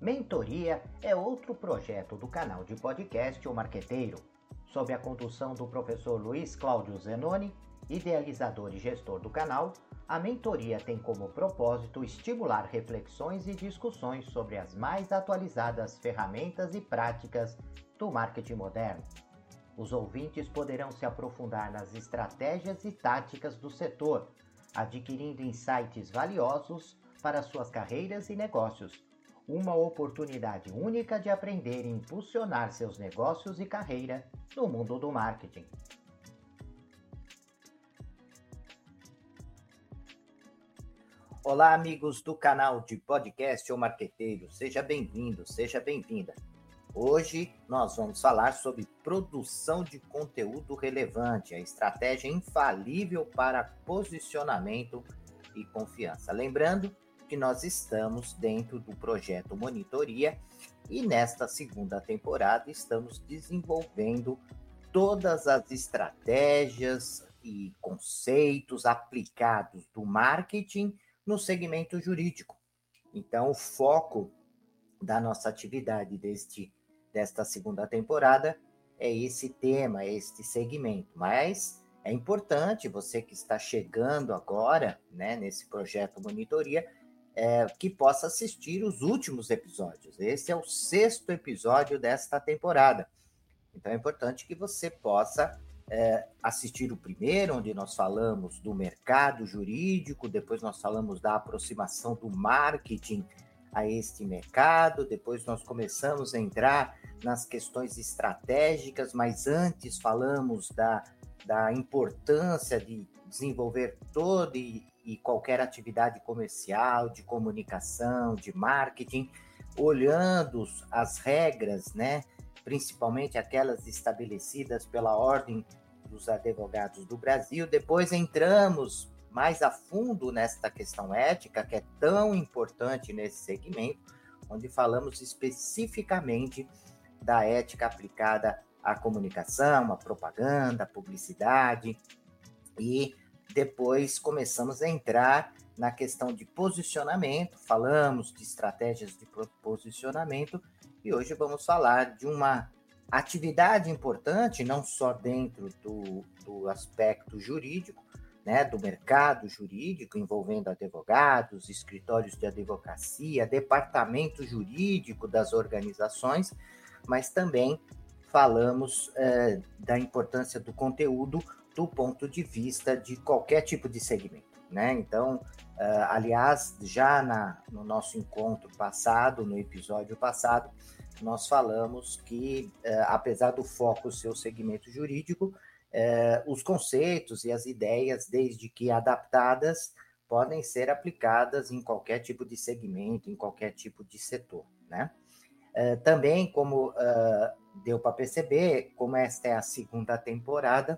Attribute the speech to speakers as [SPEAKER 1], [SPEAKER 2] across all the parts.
[SPEAKER 1] Mentoria é outro projeto do canal de podcast O Marqueteiro, sob a condução do professor Luiz Cláudio Zenoni, idealizador e gestor do canal. A mentoria tem como propósito estimular reflexões e discussões sobre as mais atualizadas ferramentas e práticas do marketing moderno. Os ouvintes poderão se aprofundar nas estratégias e táticas do setor, adquirindo insights valiosos para suas carreiras e negócios. Uma oportunidade única de aprender e impulsionar seus negócios e carreira no mundo do marketing. Olá, amigos do canal de podcast O Marqueteiro. Seja bem-vindo, seja bem-vinda. Hoje nós vamos falar sobre produção de conteúdo relevante, a estratégia infalível para posicionamento e confiança. Lembrando que nós estamos dentro do projeto Monitoria e nesta segunda temporada estamos desenvolvendo todas as estratégias e conceitos aplicados do marketing no segmento jurídico. Então, o foco da nossa atividade desta segunda temporada é esse tema, é este segmento. Mas é importante, você que está chegando agora, né, nesse projeto Monitoria, que possa assistir os últimos episódios. Esse é o 6º episódio desta temporada. Então é importante que você possa assistir o primeiro, onde nós falamos do mercado jurídico, depois nós falamos da aproximação do marketing a este mercado, depois nós começamos a entrar nas questões estratégicas, mas antes falamos da importância de desenvolver toda e qualquer atividade comercial, de comunicação, de marketing, olhando as regras, né? Principalmente aquelas estabelecidas pela Ordem dos Advogados do Brasil. Depois entramos mais a fundo nesta questão ética, que é tão importante nesse segmento, onde falamos especificamente da ética aplicada à comunicação, à propaganda, à publicidade, e depois começamos a entrar na questão de posicionamento, falamos de estratégias de posicionamento, e hoje vamos falar de uma atividade importante, não só dentro do aspecto jurídico, né, do mercado jurídico, envolvendo advogados, escritórios de advocacia, departamento jurídico das organizações, mas também falamos da importância do conteúdo do ponto de vista de qualquer tipo de segmento, né? Então, aliás, já no nosso encontro passado, no episódio passado, nós falamos que, apesar do foco ser o segmento jurídico, os conceitos e as ideias, desde que adaptadas, podem ser aplicadas em qualquer tipo de segmento, em qualquer tipo de setor, né? Também, como deu para perceber, como esta é a segunda temporada,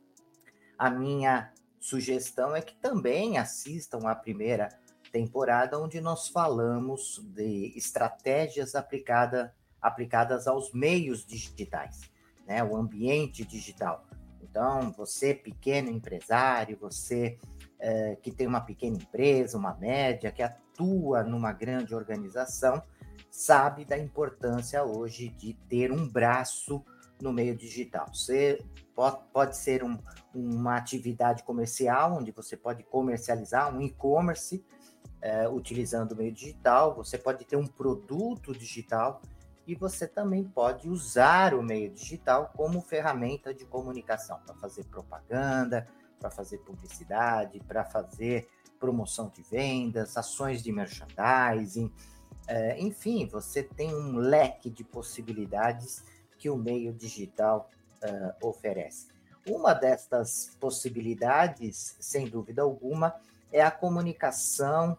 [SPEAKER 1] a minha sugestão é que também assistam a primeira temporada, onde nós falamos de estratégias aplicadas aos meios digitais, né? O ambiente digital. Então, você pequeno empresário, você que tem uma pequena empresa, uma média, que atua numa grande organização, sabe da importância hoje de ter um braço no meio digital. Você pode ser uma atividade comercial, onde você pode comercializar um e-commerce utilizando o meio digital, você pode ter um produto digital e você também pode usar o meio digital como ferramenta de comunicação, para fazer propaganda, para fazer publicidade, para fazer promoção de vendas, ações de merchandising, enfim, você tem um leque de possibilidades que o meio digital oferece. Uma destas possibilidades, sem dúvida alguma, é a comunicação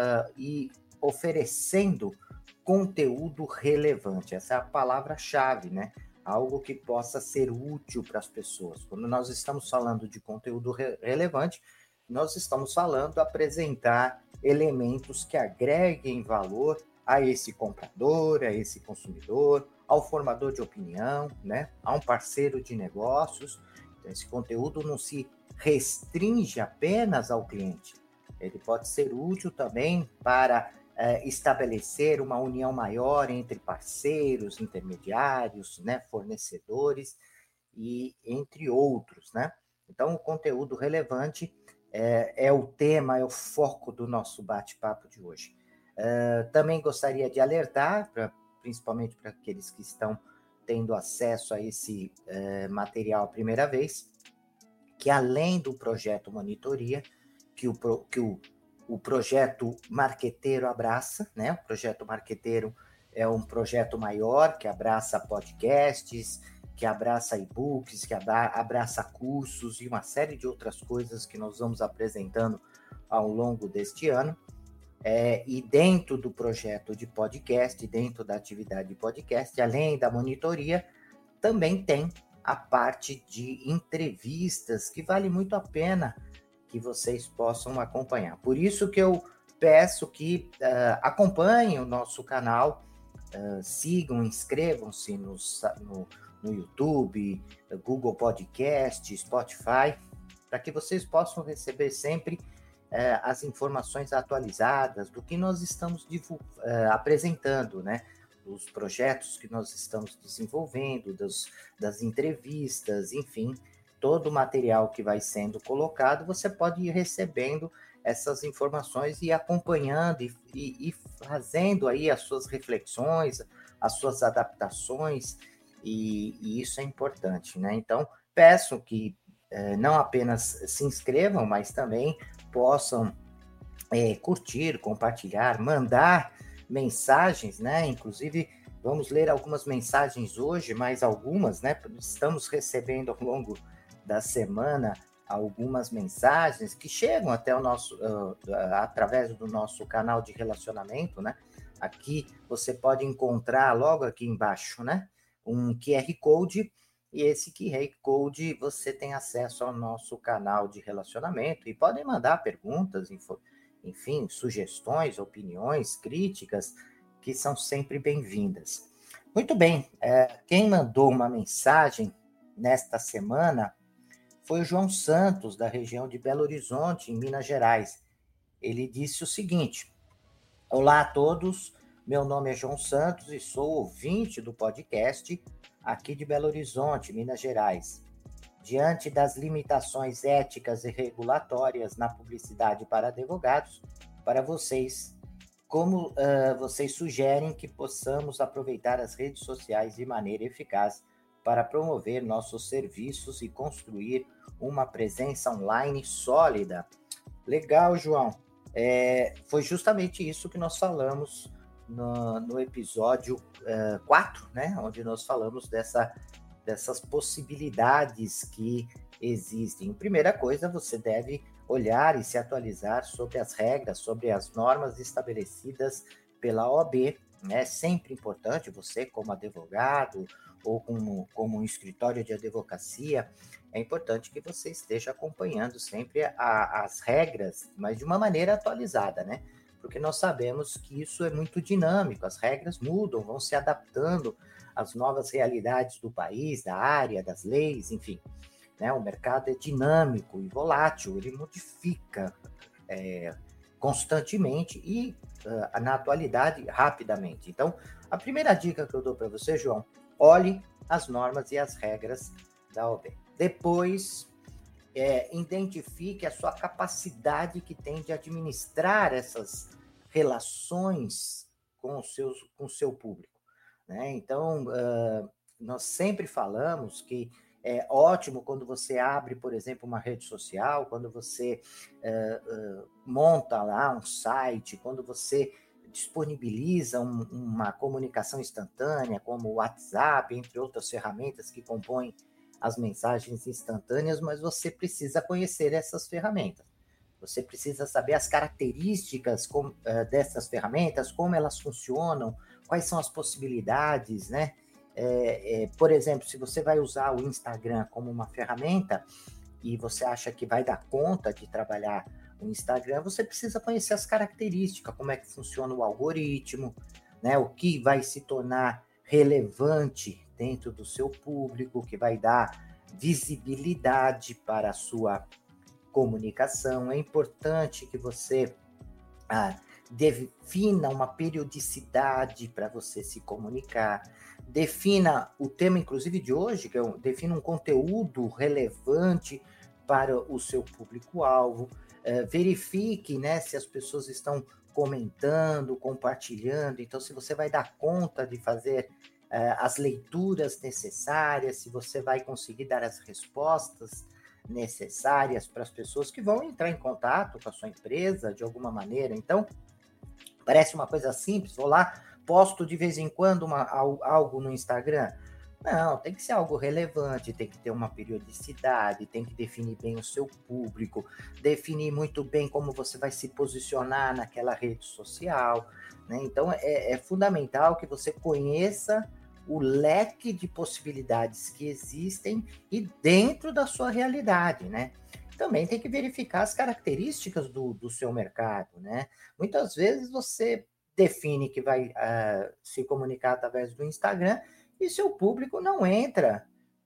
[SPEAKER 1] e oferecendo conteúdo relevante. Essa é a palavra-chave, né? Algo que possa ser útil para as pessoas. Quando nós estamos falando de conteúdo relevante, nós estamos falando apresentar elementos que agreguem valor a esse comprador, a esse consumidor, ao formador de opinião, né? A um parceiro de negócios. Então, esse conteúdo não se restringe apenas ao cliente. Ele pode ser útil também para estabelecer uma união maior entre parceiros, intermediários, né, fornecedores e entre outros, né? Então, o conteúdo relevante é o tema, é o foco do nosso bate-papo de hoje. Também gostaria de alertar, principalmente para aqueles que estão tendo acesso a esse material a primeira vez, que além do projeto Monitoria, que o projeto Marqueteiro abraça, né? O projeto Marqueteiro é um projeto maior que abraça podcasts, que abraça e-books, que abraça cursos e uma série de outras coisas que nós vamos apresentando ao longo deste ano. E dentro do projeto de podcast, dentro da atividade de podcast, além da monitoria, também tem a parte de entrevistas, que vale muito a pena que vocês possam acompanhar. Por isso que eu peço que acompanhem o nosso canal, sigam, inscrevam-se no YouTube, Google Podcast, Spotify, para que vocês possam receber sempre as informações atualizadas do que nós estamos apresentando, né? Os projetos que nós estamos desenvolvendo, das entrevistas, enfim, todo o material que vai sendo colocado, você pode ir recebendo essas informações e acompanhando e fazendo aí as suas reflexões, as suas adaptações, e isso é importante, né? Então, peço que não apenas se inscrevam, mas também possam curtir, compartilhar, mandar mensagens, né? Inclusive, vamos ler algumas mensagens hoje, mais algumas, né? Estamos recebendo ao longo da semana algumas mensagens que chegam até o nosso, através do nosso canal de relacionamento, né? Aqui você pode encontrar logo aqui embaixo, né? Um QR Code, e esse QR Code você tem acesso ao nosso canal de relacionamento e podem mandar perguntas, enfim, sugestões, opiniões, críticas, que são sempre bem-vindas. Muito bem, quem mandou uma mensagem nesta semana foi o João Santos, da região de Belo Horizonte, em Minas Gerais. Ele disse o seguinte: olá a todos, meu nome é João Santos e sou ouvinte do podcast aqui de Belo Horizonte, Minas Gerais. Diante das limitações éticas e regulatórias na publicidade para advogados, para vocês, como vocês sugerem que possamos aproveitar as redes sociais de maneira eficaz para promover nossos serviços e construir uma presença online sólida? Legal, João. Foi justamente isso que nós falamos no episódio 4, né? Onde nós falamos dessas possibilidades que existem. Primeira coisa, você deve olhar e se atualizar sobre as regras, sobre as normas estabelecidas pela OAB. É sempre importante você, como advogado ou como um escritório de advocacia, é importante que você esteja acompanhando sempre as regras, mas de uma maneira atualizada, né? Porque nós sabemos que isso é muito dinâmico, as regras mudam, vão se adaptando às novas realidades do país, da área, das leis, enfim. Né? O mercado é dinâmico e volátil, ele modifica constantemente e, na atualidade, rapidamente. Então, a primeira dica que eu dou para você, João, olhe as normas e as regras da OAB. Depois, identifique a sua capacidade que tem de administrar essas relações com o seu público. Né? Então, nós sempre falamos que é ótimo quando você abre, por exemplo, uma rede social, quando você monta lá um site, quando você disponibiliza uma comunicação instantânea, como o WhatsApp, entre outras ferramentas que compõem as mensagens instantâneas, mas você precisa conhecer essas ferramentas. Você precisa saber as características dessas ferramentas, como elas funcionam, quais são as possibilidades, né? Por exemplo, se você vai usar o Instagram como uma ferramenta e você acha que vai dar conta de trabalhar o Instagram, você precisa conhecer as características, como é que funciona o algoritmo, né? O que vai se tornar relevante dentro do seu público, que vai dar visibilidade para a sua comunicação. É importante que você defina uma periodicidade para você se comunicar, defina o tema, inclusive, de hoje, que defina um conteúdo relevante para o seu público-alvo, verifique, né, se as pessoas estão comentando, compartilhando, então se você vai dar conta de fazer as leituras necessárias, se você vai conseguir dar as respostas necessárias para as pessoas que vão entrar em contato com a sua empresa de alguma maneira. Então, parece uma coisa simples, vou lá, posto de vez em quando algo no Instagram. Não, tem que ser algo relevante, tem que ter uma periodicidade, tem que definir bem o seu público, definir muito bem como você vai se posicionar naquela rede social, né? Então, é fundamental que você conheça o leque de possibilidades que existem e dentro da sua realidade, né? Também tem que verificar as características do seu mercado, né? Muitas vezes você define que vai se comunicar através do Instagram e seu público não entra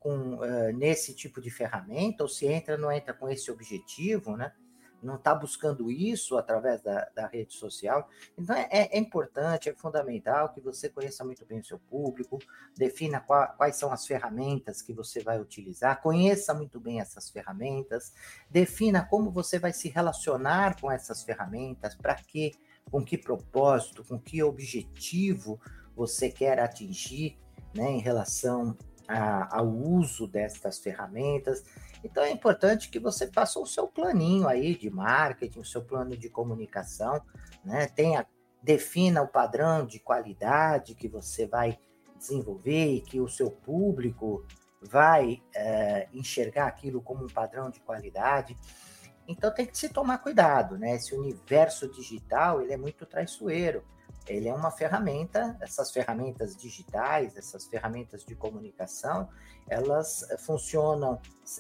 [SPEAKER 1] nesse tipo de ferramenta, ou se entra, não entra com esse objetivo, né? Não está buscando isso através da rede social. Então, é importante, é fundamental que você conheça muito bem o seu público, defina quais são as ferramentas que você vai utilizar, conheça muito bem essas ferramentas, defina como você vai se relacionar com essas ferramentas, para quê, com que propósito, com que objetivo você quer atingir, né, em relação ao uso destas ferramentas. Então é importante que você faça o seu planinho aí de marketing, o seu plano de comunicação, né? Defina o padrão de qualidade que você vai desenvolver e que o seu público vai enxergar aquilo como um padrão de qualidade. Então tem que se tomar cuidado, né? Esse universo digital, ele é muito traiçoeiro. Ele é uma ferramenta, essas ferramentas digitais, essas ferramentas de comunicação, elas funcionam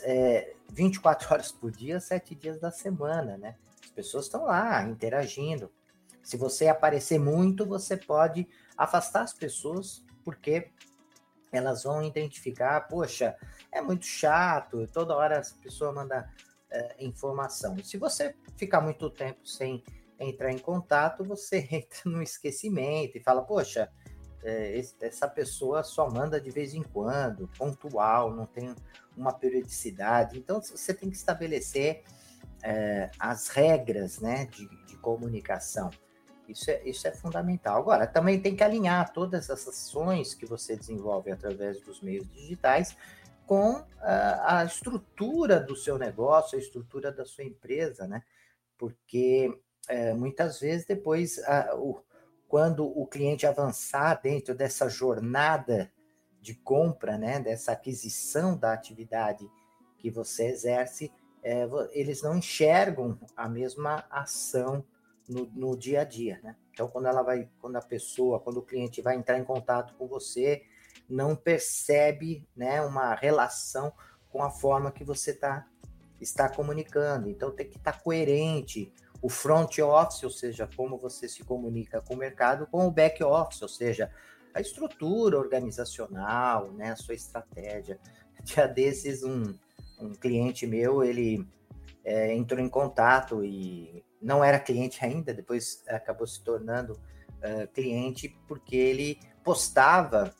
[SPEAKER 1] 24 horas por dia, 7 dias da semana, né? As pessoas estão lá interagindo. Se você aparecer muito, você pode afastar as pessoas, porque elas vão identificar, poxa, é muito chato, toda hora essa pessoa manda informação. E se você ficar muito tempo sem entrar em contato, você entra no esquecimento e fala, poxa, essa pessoa só manda de vez em quando, pontual, não tem uma periodicidade. Então, você tem que estabelecer as regras, né, de comunicação. Isso é fundamental. Agora, também tem que alinhar todas essas ações que você desenvolve através dos meios digitais com a estrutura do seu negócio, a estrutura da sua empresa, né? Porque muitas vezes depois, quando o cliente avançar dentro dessa jornada de compra, né, dessa aquisição da atividade que você exerce, eles não enxergam a mesma ação no dia a dia, né? Então, quando o cliente vai entrar em contato com você, não percebe, né, uma relação com a forma que você está comunicando. Então, tem que estar coerente o front office, ou seja, como você se comunica com o mercado, com o back office, ou seja, a estrutura organizacional, né, a sua estratégia. Dia desses, um cliente meu, ele entrou em contato e não era cliente ainda, depois acabou se tornando cliente, porque ele postava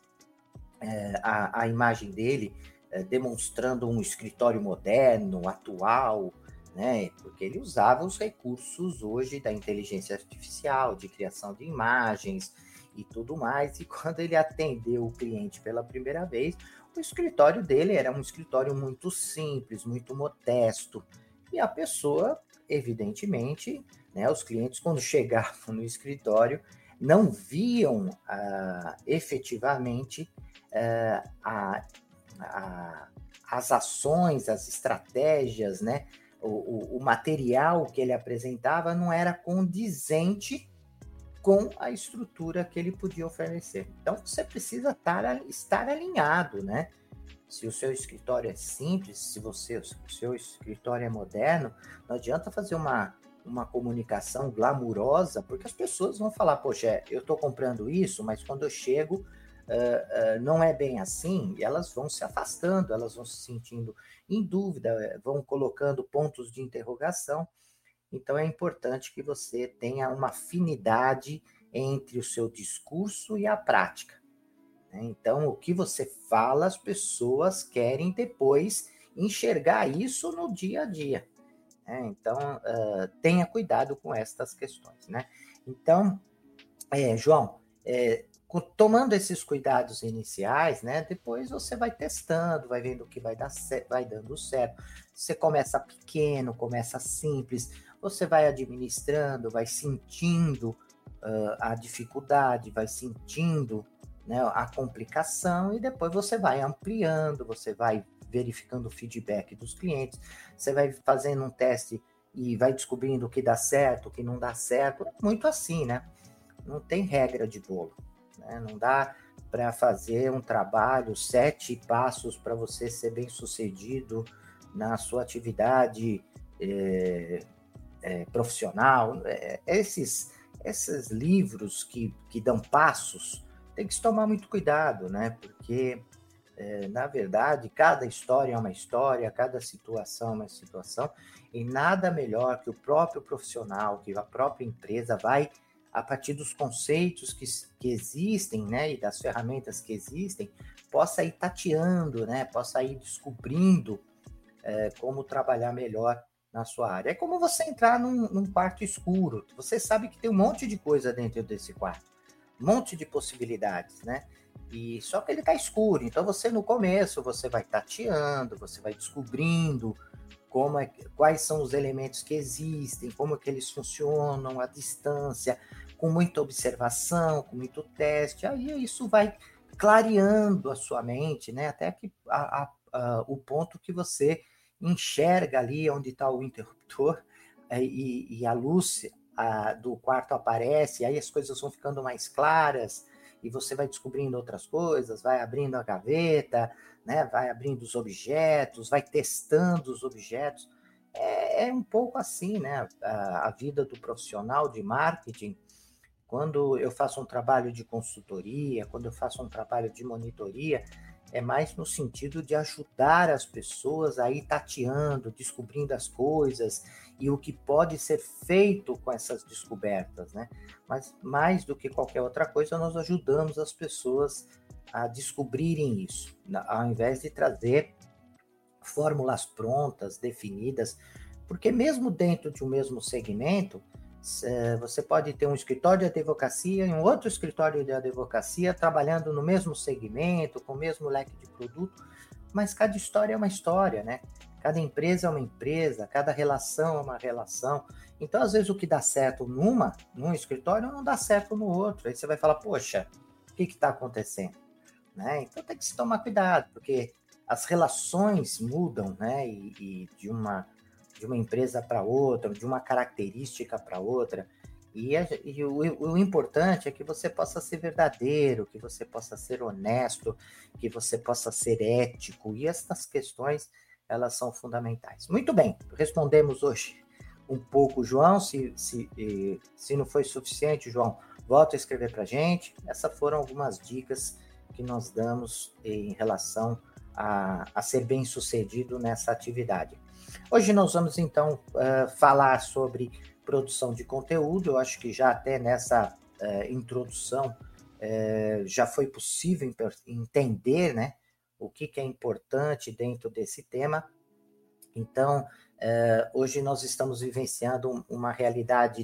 [SPEAKER 1] a imagem dele demonstrando um escritório moderno, atual, né? Porque ele usava os recursos hoje da inteligência artificial, de criação de imagens e tudo mais. E quando ele atendeu o cliente pela primeira vez, o escritório dele era um escritório muito simples, muito modesto. E a pessoa, evidentemente, né, os clientes, quando chegavam no escritório, não viam efetivamente as ações, as estratégias, né? O material que ele apresentava não era condizente com a estrutura que ele podia oferecer. Então, você precisa estar alinhado, né? Se o seu escritório é simples, se o seu escritório é moderno, não adianta fazer uma comunicação glamurosa, porque as pessoas vão falar, poxa, eu estou comprando isso, mas quando eu chego, não é bem assim, e elas vão se afastando, elas vão se sentindo em dúvida, vão colocando pontos de interrogação. Então, é importante que você tenha uma afinidade entre o seu discurso e a prática, né? Então, o que você fala, as pessoas querem depois enxergar isso no dia a dia, né? Então, tenha cuidado com estas questões, né? Então, João, tomando esses cuidados iniciais, né? Depois você vai testando, vai vendo o que vai dando certo. Você começa pequeno, começa simples, você vai administrando, vai sentindo a dificuldade, vai sentindo, né, a complicação, e depois você vai ampliando, você vai verificando o feedback dos clientes, você vai fazendo um teste e vai descobrindo o que dá certo, o que não dá certo, muito assim, né? Não tem regra de bolo, né? Não dá para fazer um trabalho, 7 passos para você ser bem sucedido na sua atividade profissional. Esses livros que dão passos, tem que se tomar muito cuidado, né? Porque, na verdade, cada história é uma história, cada situação é uma situação, e nada melhor que o próprio profissional, que a própria empresa vai, a partir dos conceitos que existem, né, e das ferramentas que existem, possa ir tateando, né, possa ir descobrindo como trabalhar melhor na sua área. É como você entrar num quarto escuro. Você sabe que tem um monte de coisa dentro desse quarto, um monte de possibilidades, né? E só que ele está escuro. Então você no começo você vai tateando, você vai descobrindo quais são os elementos que existem, como é que eles funcionam, a distância, com muita observação, com muito teste. Aí isso vai clareando a sua mente, né? Até que o ponto que você enxerga ali onde está o interruptor e a luz do quarto aparece, aí as coisas vão ficando mais claras e você vai descobrindo outras coisas, vai abrindo a gaveta, né, vai abrindo os objetos, vai testando os objetos. É um pouco assim, né, a vida do profissional de marketing. Quando eu faço um trabalho de consultoria, quando eu faço um trabalho de monitoria, é mais no sentido de ajudar as pessoas a ir tateando, descobrindo as coisas e o que pode ser feito com essas descobertas, né? Mas mais do que qualquer outra coisa, nós ajudamos as pessoas a descobrirem isso, ao invés de trazer fórmulas prontas, definidas, porque mesmo dentro de um mesmo segmento, você pode ter um escritório de advocacia e um outro escritório de advocacia trabalhando no mesmo segmento, com o mesmo leque de produto, mas cada história é uma história, né? Cada empresa é uma empresa, cada relação é uma relação. Então, às vezes, o que dá certo num escritório não dá certo no outro. Aí você vai falar, poxa, o que está acontecendo? Né? Então, tem que se tomar cuidado, porque as relações mudam, né? E de uma empresa para outra, de uma característica para outra. E o importante é que você possa ser verdadeiro, que você possa ser honesto, que você possa ser ético. E essas questões, elas são fundamentais. Muito bem, respondemos hoje um pouco, João. Se não foi suficiente, João, volta a escrever para a gente. Essas foram algumas dicas que nós damos em relação a ser bem sucedido nessa atividade. Hoje nós vamos, então, falar sobre produção de conteúdo. Eu acho que já até nessa introdução já foi possível entender, né, o que é importante dentro desse tema. Então, hoje nós estamos vivenciando uma realidade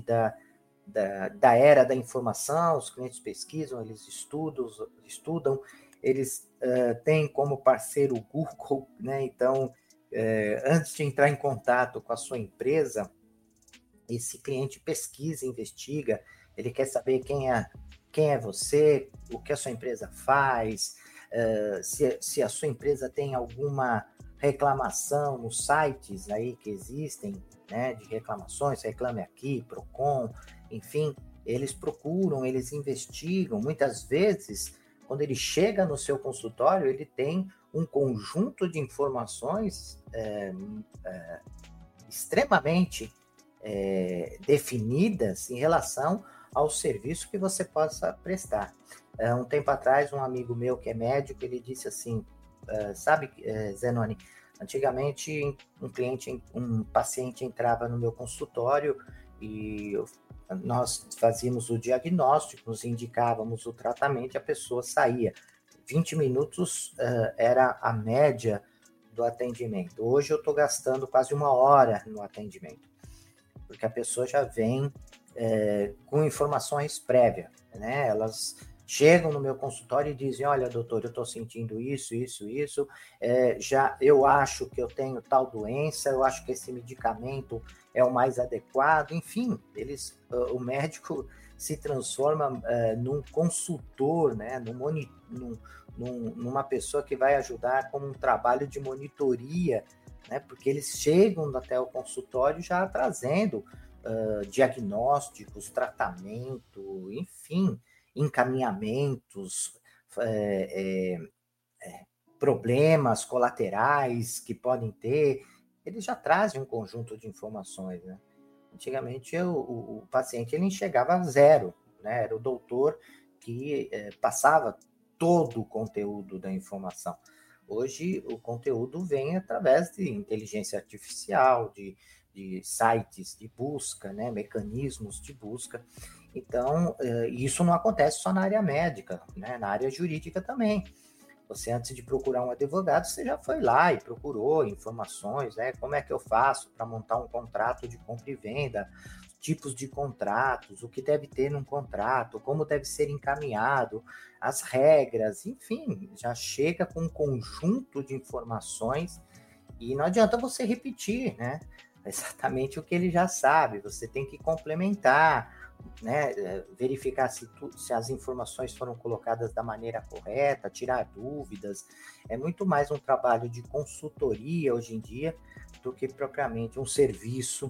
[SPEAKER 1] da era da informação. Os clientes pesquisam, eles estudam, eles têm como parceiro o Google, né? Então, antes de entrar em contato com a sua empresa, esse cliente pesquisa, investiga, ele quer saber quem é você, o que a sua empresa faz, se a sua empresa tem alguma reclamação nos sites aí que existem, né, de reclamações, Reclame Aqui, Procon, enfim, eles procuram, eles investigam. Muitas vezes, quando ele chega no seu consultório, ele tem um conjunto de informações extremamente definidas em relação ao serviço que você possa prestar. Um tempo atrás, um amigo meu que é médico, ele disse assim, sabe, Zenoni, Antigamente, um paciente entrava no meu consultório e nós fazíamos o diagnóstico, nos indicávamos o tratamento e a pessoa saía. 20 minutos era a média do atendimento. Hoje eu estou gastando quase 1 hora no atendimento, porque a pessoa já vem com informações prévias, né? Elas chegam no meu consultório e dizem, olha, doutor, eu estou sentindo isso, já eu acho que eu tenho tal doença, eu acho que esse medicamento é o mais adequado, enfim, o médico se transforma num consultor, né? Numa pessoa que vai ajudar com um trabalho de monitoria, né? Porque eles chegam até o consultório já trazendo diagnósticos, tratamento, enfim, encaminhamentos, problemas colaterais que podem ter, eles já trazem um conjunto de informações, né? Antigamente o paciente ele enxergava zero, né? Era o doutor que passava todo o conteúdo da informação. Hoje o conteúdo vem através de inteligência artificial, de sites de busca, né? Mecanismos de busca. Então, isso não acontece só na área médica, né? Na área jurídica também. Você, antes de procurar um advogado, você já foi lá e procurou informações, né? Como é que eu faço para montar um contrato de compra e venda, tipos de contratos, o que deve ter num contrato, como deve ser encaminhado, as regras, enfim, já chega com um conjunto de informações e não adianta você repetir, né? Exatamente o que ele já sabe, você tem que complementar, né, verificar se as informações foram colocadas da maneira correta, tirar dúvidas. É muito mais um trabalho de consultoria hoje em dia do que propriamente um serviço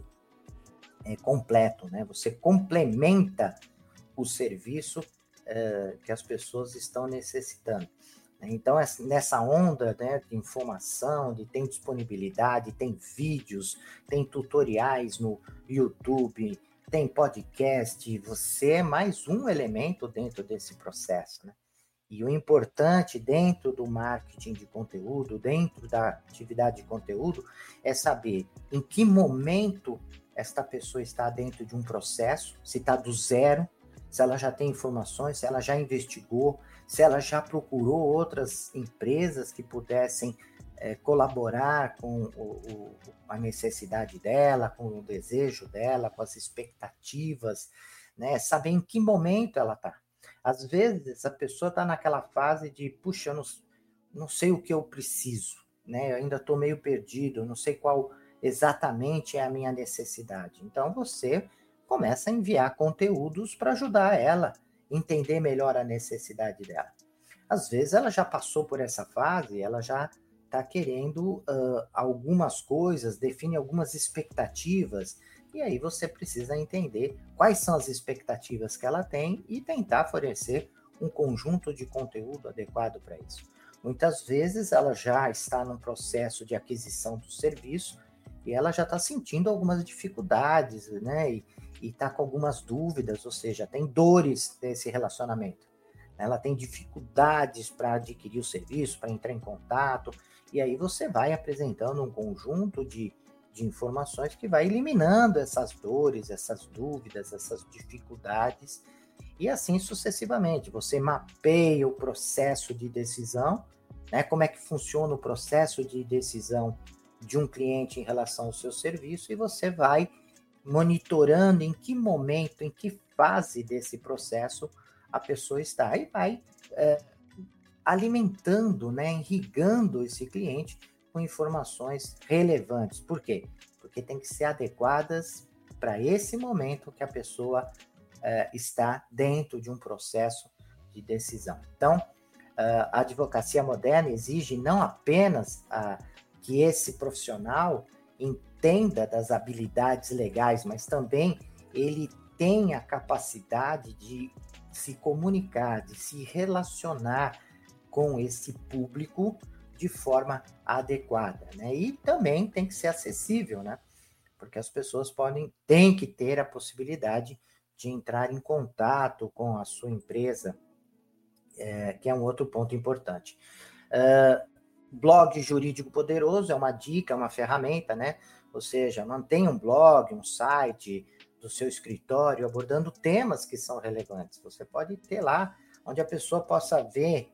[SPEAKER 1] completo, né? Você complementa o serviço que as pessoas estão necessitando. Então, nessa onda, né, de informação, tem disponibilidade, tem vídeos, tem tutoriais no YouTube, tem podcast, você é mais um elemento dentro desse processo, né? E o importante dentro do marketing de conteúdo, dentro da atividade de conteúdo, é saber em que momento esta pessoa está dentro de um processo, se está do zero, se ela já tem informações, se ela já investigou, se ela já procurou outras empresas que pudessem colaborar com a necessidade dela, com o desejo dela, com as expectativas, né? Saber em que momento ela está. Às vezes, a pessoa está naquela fase de, puxa, eu não sei o que eu preciso, né? Eu ainda estou meio perdido, eu não sei qual exatamente é a minha necessidade. Então, você começa a enviar conteúdos para ajudar ela a entender melhor a necessidade dela. Às vezes, ela já passou por essa fase, ela já está querendo algumas coisas, define algumas expectativas, e aí você precisa entender quais são as expectativas que ela tem e tentar fornecer um conjunto de conteúdo adequado para isso. Muitas vezes ela já está num processo de aquisição do serviço e ela já está sentindo algumas dificuldades, né? E está com algumas dúvidas, ou seja, tem dores desse relacionamento. Ela tem dificuldades para adquirir o serviço, para entrar em contato, e aí você vai apresentando um conjunto de informações que vai eliminando essas dores, essas dúvidas, essas dificuldades, e assim sucessivamente. Você mapeia o processo de decisão, né? Como é que funciona o processo de decisão de um cliente em relação ao seu serviço, e você vai monitorando em que momento, em que fase desse processo a pessoa está, e vai alimentando, né, irrigando esse cliente com informações relevantes. Por quê? Porque tem que ser adequadas para esse momento que a pessoa está dentro de um processo de decisão. Então, a advocacia moderna exige não apenas que esse profissional entenda das habilidades legais, mas também ele tem a capacidade de se comunicar, de se relacionar com esse público de forma adequada, né? E também tem que ser acessível, né? Porque as pessoas têm que ter a possibilidade de entrar em contato com a sua empresa, que é um outro ponto importante. Blog jurídico poderoso é uma dica, é uma ferramenta, né? Ou seja, mantenha um blog, um site do seu escritório abordando temas que são relevantes. Você pode ter lá onde a pessoa possa ver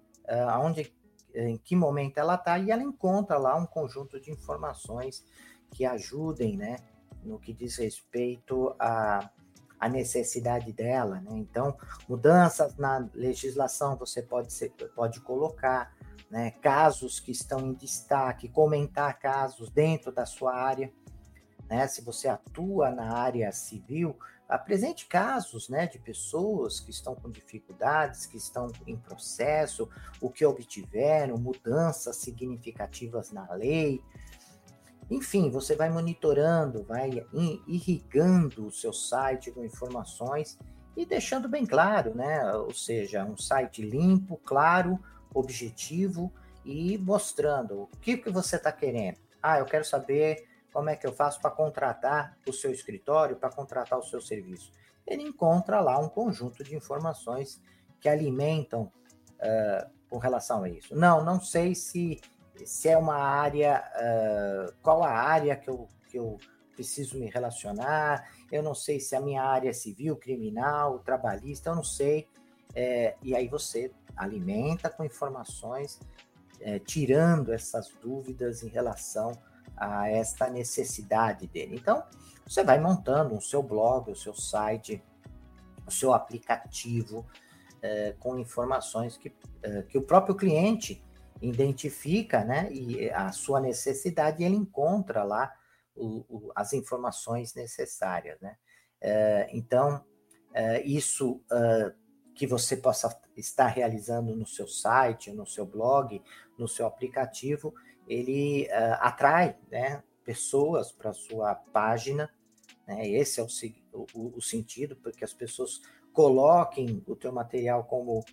[SPEAKER 1] em que momento ela está e ela encontra lá um conjunto de informações que ajudem, né, no que diz respeito à necessidade dela, né? Então, mudanças na legislação você pode colocar, né, casos que estão em destaque, comentar casos dentro da sua área, né? Se você atua na área civil, apresente casos, né, de pessoas que estão com dificuldades, que estão em processo, o que obtiveram, mudanças significativas na lei. Enfim, você vai monitorando, vai irrigando o seu site com informações e deixando bem claro, né? Ou seja, um site limpo, claro, objetivo e mostrando o que você está querendo. Eu quero saber como é que eu faço para contratar o seu escritório, para contratar o seu serviço. Ele encontra lá um conjunto de informações que alimentam com relação a isso. Não sei se é uma área, qual a área que eu preciso me relacionar, eu não sei se a minha área é civil, criminal, trabalhista, eu não sei. E aí você alimenta com informações, tirando essas dúvidas em relação a esta necessidade dele. Então, você vai montando o seu blog, o seu site, o seu aplicativo, com informações que o próprio cliente identifica, né, e a sua necessidade, e ele encontra lá as informações necessárias, né? Então, isso que você possa estar realizando no seu site, no seu blog, no seu aplicativo, ele atrai, né, pessoas para a sua página, né? Esse é o sentido, porque as pessoas coloquem o teu material como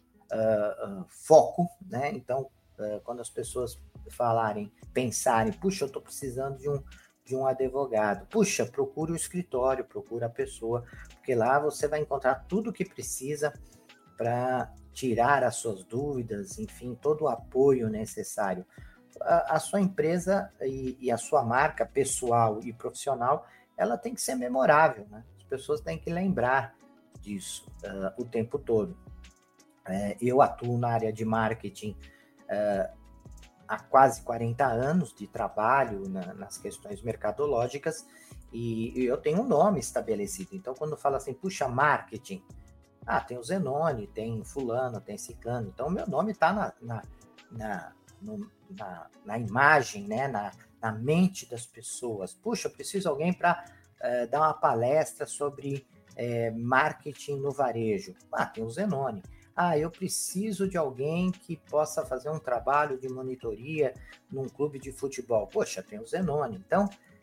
[SPEAKER 1] foco, né? Então, quando as pessoas pensarem, puxa, eu estou precisando de um advogado, puxa, procure o escritório, procura a pessoa, porque lá você vai encontrar tudo o que precisa para tirar as suas dúvidas, enfim, todo o apoio necessário. A sua empresa e a sua marca pessoal e profissional, ela tem que ser memorável, né? As pessoas têm que lembrar disso o tempo todo. Eu atuo na área de marketing há quase 40 anos de trabalho nas questões mercadológicas e eu tenho um nome estabelecido. Então, quando fala assim, puxa, marketing, tem o Zenoni, tem fulano, tem ciclano. Então, o meu nome está na imagem, né? na mente das pessoas. Puxa, eu preciso de alguém para dar uma palestra sobre marketing no varejo. Tem o Zenoni. Eu preciso de alguém que possa fazer um trabalho de monitoria num clube de futebol. Poxa, tem o Zenoni. Então,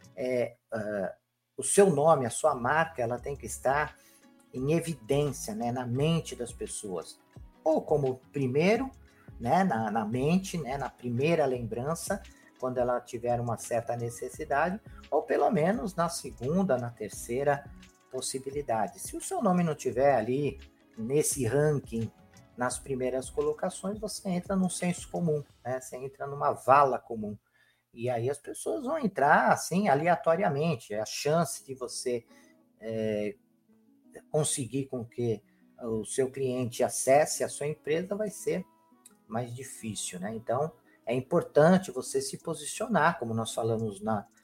[SPEAKER 1] o seu nome, a sua marca, ela tem que estar em evidência, né, na mente das pessoas. Ou como primeiro, né, na mente, né, na primeira lembrança, quando ela tiver uma certa necessidade, ou pelo menos na segunda, na terceira possibilidade. Se o seu nome não tiver ali nesse ranking, nas primeiras colocações, você entra num senso comum, né? Você entra numa vala comum. E aí as pessoas vão entrar, assim, aleatoriamente. A chance de você conseguir com que o seu cliente acesse a sua empresa vai ser mais difícil, né? Então, é importante você se posicionar, como nós falamos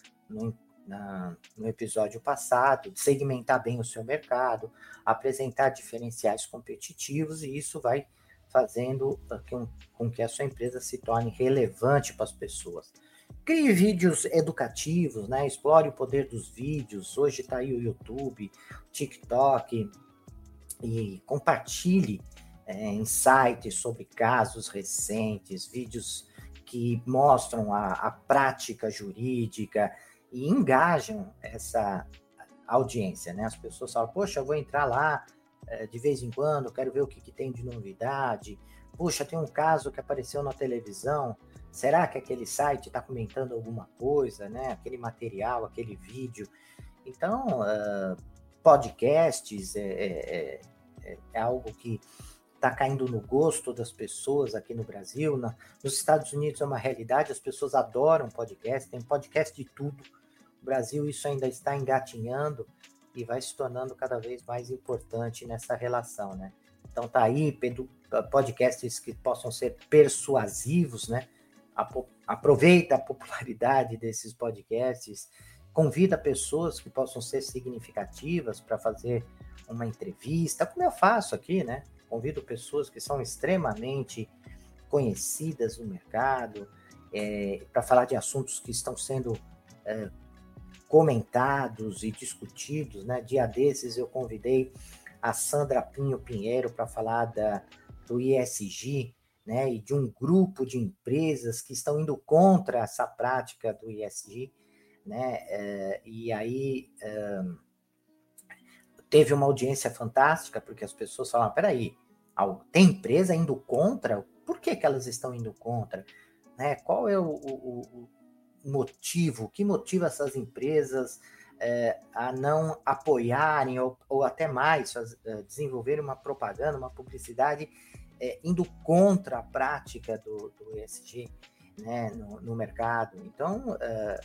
[SPEAKER 1] no episódio passado, segmentar bem o seu mercado, apresentar diferenciais competitivos, e isso vai fazendo com que a sua empresa se torne relevante para as pessoas. Crie vídeos educativos, né? Explore o poder dos vídeos. Hoje está aí o YouTube, TikTok, e compartilhe insights sobre casos recentes, vídeos que mostram a prática jurídica e engajam essa audiência, né? As pessoas falam, poxa, eu vou entrar lá de vez em quando, quero ver o que tem de novidade. Puxa, tem um caso que apareceu na televisão, será que aquele site está comentando alguma coisa, né? Aquele material, aquele vídeo. Então, podcasts é algo que está caindo no gosto das pessoas aqui no Brasil. Nos Estados Unidos é uma realidade, as pessoas adoram podcast, tem podcast de tudo. No Brasil isso ainda está engatinhando e vai se tornando cada vez mais importante nessa relação, né? Então tá aí, podcasts que possam ser persuasivos, né? Aproveita a popularidade desses podcasts, convida pessoas que possam ser significativas para fazer uma entrevista, como eu faço aqui, né? Convido pessoas que são extremamente conhecidas no mercado, para falar de assuntos que estão sendo comentados e discutidos, né? Dia desses eu convidei a Sandra Pinheiro para falar do ESG, né? E de um grupo de empresas que estão indo contra essa prática do ESG, né? E aí teve uma audiência fantástica, porque as pessoas falaram, peraí, tem empresa indo contra? Por que elas estão indo contra? Né? Qual é o motivo? O que motiva essas empresas a não apoiarem ou até mais, desenvolverem uma propaganda, uma publicidade indo contra a prática do ESG, né, no mercado? Então,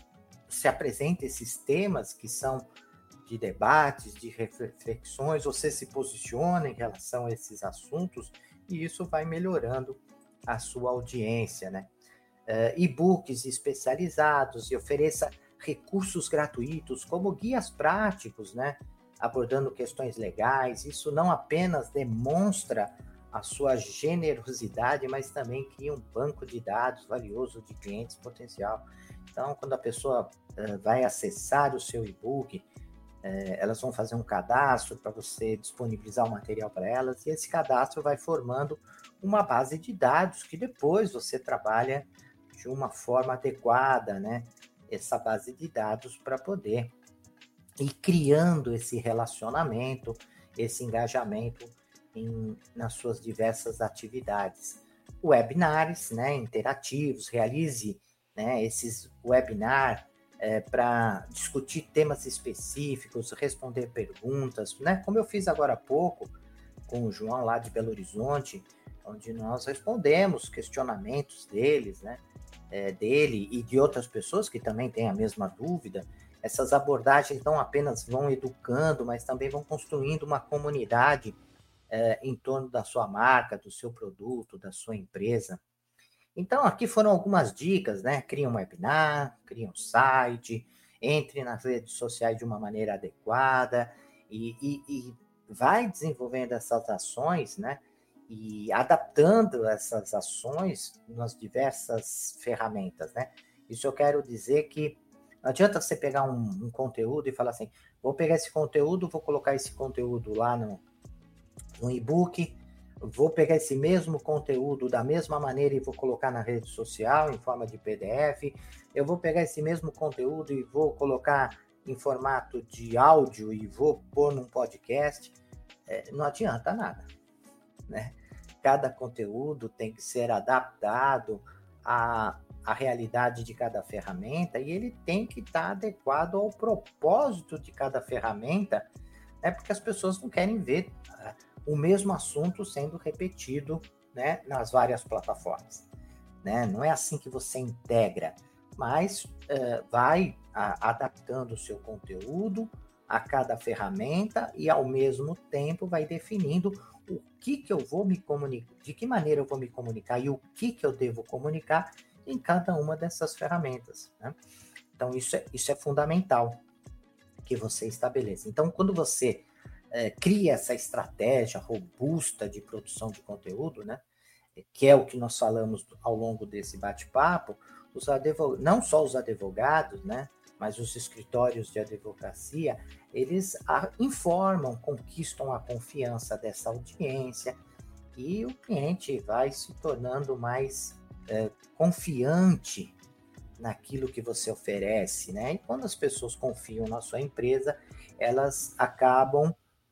[SPEAKER 1] se apresenta esses temas que são de debates, de reflexões, você se posiciona em relação a esses assuntos e isso vai melhorando a sua audiência, né? E-books especializados e ofereça recursos gratuitos como guias práticos, né? Abordando questões legais. Isso não apenas demonstra a sua generosidade, mas também cria um banco de dados valioso de clientes potencial. Então, quando a pessoa vai acessar o seu e-book, elas vão fazer um cadastro para você disponibilizar o material para elas, e esse cadastro vai formando uma base de dados que depois você trabalha de uma forma adequada, né? Essa base de dados para poder ir criando esse relacionamento, esse engajamento nas suas diversas atividades. Webinars, né, interativos, realize, né, esses webinars para discutir temas específicos, responder perguntas, né? Como eu fiz agora há pouco com o João lá de Belo Horizonte, onde nós respondemos questionamentos deles, né? Dele e de outras pessoas que também têm a mesma dúvida. Essas abordagens não apenas vão educando, mas também vão construindo uma comunidade em torno da sua marca, do seu produto, da sua empresa. Então, aqui foram algumas dicas, né? Cria um webinar, cria um site, entre nas redes sociais de uma maneira adequada e vai desenvolvendo essas ações, né? E adaptando essas ações nas diversas ferramentas, né? Isso eu quero dizer que não adianta você pegar um conteúdo e falar assim, vou pegar esse conteúdo, vou colocar esse conteúdo lá no e-book, vou pegar esse mesmo conteúdo da mesma maneira e vou colocar na rede social em forma de PDF, eu vou pegar esse mesmo conteúdo e vou colocar em formato de áudio e vou pôr num podcast. Não adianta nada, né? Cada conteúdo tem que ser adaptado à realidade de cada ferramenta e ele tem que estar adequado ao propósito de cada ferramenta, né? Porque as pessoas não querem ver o mesmo assunto sendo repetido, né, nas várias plataformas, né? Não é assim que você integra, mas vai adaptando o seu conteúdo a cada ferramenta e, ao mesmo tempo, vai definindo o que eu vou me comunicar, de que maneira eu vou me comunicar e o que eu devo comunicar em cada uma dessas ferramentas, né? Então, isso é fundamental que você estabeleça. Então, quando você cria essa estratégia robusta de produção de conteúdo, né? Que é o que nós falamos ao longo desse bate-papo, não só os advogados, né? Mas os escritórios de advocacia, eles informam, conquistam a confiança dessa audiência e o cliente vai se tornando mais confiante naquilo que você oferece, né? E quando as pessoas confiam na sua empresa, elas acabam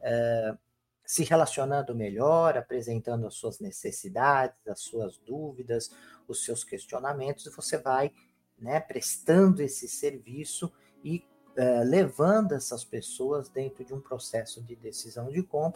[SPEAKER 1] se relacionando melhor, apresentando as suas necessidades, as suas dúvidas, os seus questionamentos, e você vai, né, prestando esse serviço e levando essas pessoas dentro de um processo de decisão de compra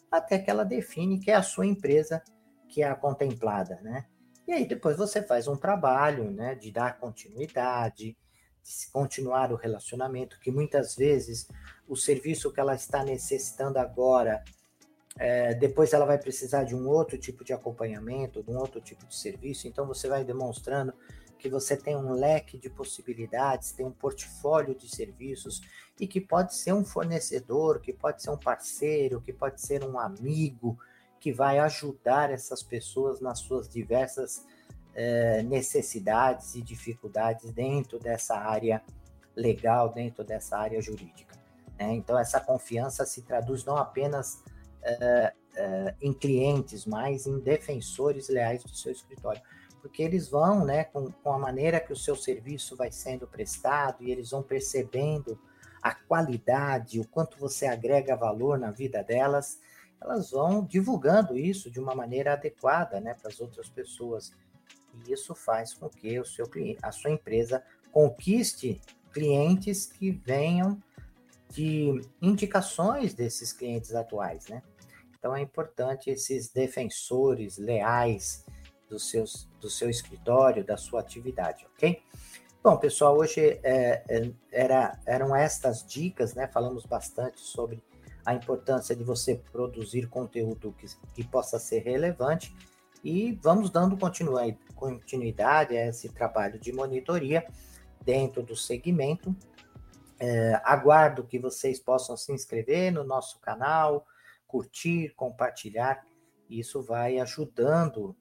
[SPEAKER 1] até que ela define que é a sua empresa que é a contemplada, né? E aí depois você faz um trabalho, né, de dar continuidade, de continuar o relacionamento, que muitas vezes o serviço que ela está necessitando agora, depois ela vai precisar de um outro tipo de acompanhamento, de um outro tipo de serviço, então você vai demonstrando que você tem um leque de possibilidades, tem um portfólio de serviços e que pode ser um fornecedor, que pode ser um parceiro, que pode ser um amigo, que vai ajudar essas pessoas nas suas diversas necessidades e dificuldades dentro dessa área legal, dentro dessa área jurídica, né? Então, essa confiança se traduz não apenas em clientes, mas em defensores leais do seu escritório, porque eles vão, né, com a maneira que o seu serviço vai sendo prestado e eles vão percebendo a qualidade, o quanto você agrega valor na vida delas, elas vão divulgando isso de uma maneira adequada, né, para as outras pessoas. E isso faz com que a sua empresa conquiste clientes que venham de indicações desses clientes atuais, né? Então é importante esses defensores leais do seu escritório, da sua atividade, ok? Bom, pessoal, hoje eram estas dicas, né? Falamos bastante sobre a importância de você produzir conteúdo que possa ser relevante e vamos dando continuidade a esse trabalho de monitoria dentro do segmento. Aguardo que vocês possam se inscrever no nosso canal, curtir, compartilhar. Isso vai ajudando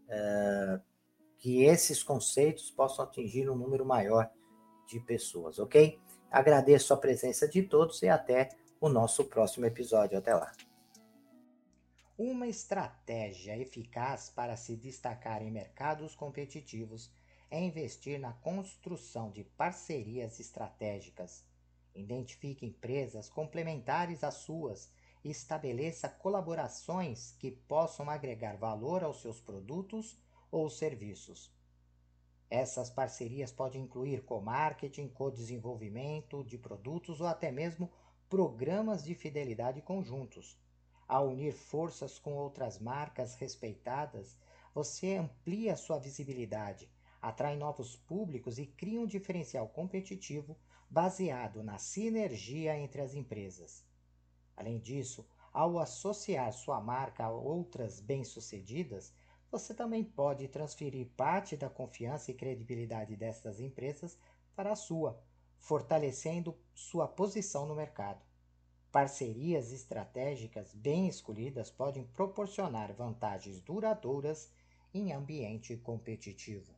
[SPEAKER 1] que esses conceitos possam atingir um número maior de pessoas, ok? Agradeço a presença de todos e até o nosso próximo episódio. Até lá. Uma estratégia eficaz para se destacar em mercados competitivos é investir na construção de parcerias estratégicas. Identifique empresas complementares às suas e estabeleça colaborações que possam agregar valor aos seus produtos ou serviços. Essas parcerias podem incluir co-marketing, co-desenvolvimento de produtos ou até mesmo programas de fidelidade conjuntos. Ao unir forças com outras marcas respeitadas, você amplia sua visibilidade, atrai novos públicos e cria um diferencial competitivo baseado na sinergia entre as empresas. Além disso, ao associar sua marca a outras bem-sucedidas, você também pode transferir parte da confiança e credibilidade dessas empresas para a sua, fortalecendo sua posição no mercado. Parcerias estratégicas bem escolhidas podem proporcionar vantagens duradouras em ambiente competitivo.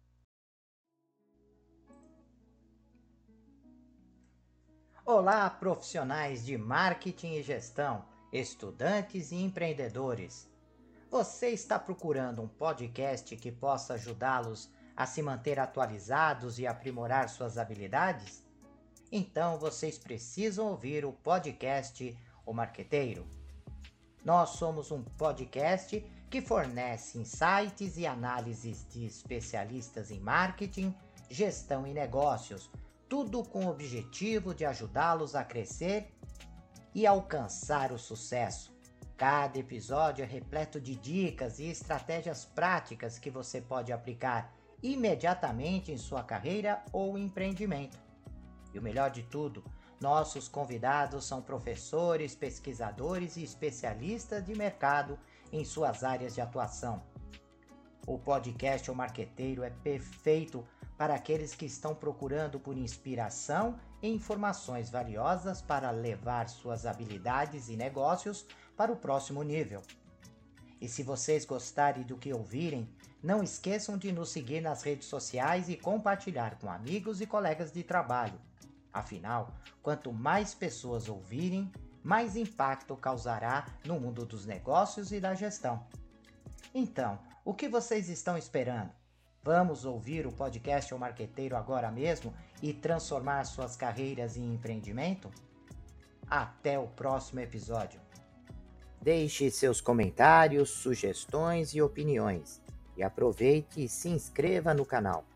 [SPEAKER 1] Olá, profissionais de marketing e gestão, estudantes e empreendedores. Você está procurando um podcast que possa ajudá-los a se manter atualizados e aprimorar suas habilidades? Então vocês precisam ouvir o podcast O Marqueteiro. Nós somos um podcast que fornece insights e análises de especialistas em marketing, gestão e negócios, tudo com o objetivo de ajudá-los a crescer e alcançar o sucesso. Cada episódio é repleto de dicas e estratégias práticas que você pode aplicar imediatamente em sua carreira ou empreendimento. E o melhor de tudo, nossos convidados são professores, pesquisadores e especialistas de mercado em suas áreas de atuação. O podcast O Marqueteiro é perfeito para aqueles que estão procurando por inspiração e informações valiosas para levar suas habilidades e negócios para o próximo nível. E se vocês gostarem do que ouvirem, não esqueçam de nos seguir nas redes sociais e compartilhar com amigos e colegas de trabalho. Afinal, quanto mais pessoas ouvirem, mais impacto causará no mundo dos negócios e da gestão. Então, o que vocês estão esperando? Vamos ouvir o podcast O Marqueteiro agora mesmo e transformar suas carreiras em empreendimento? Até o próximo episódio. Deixe seus comentários, sugestões e opiniões. E aproveite e se inscreva no canal.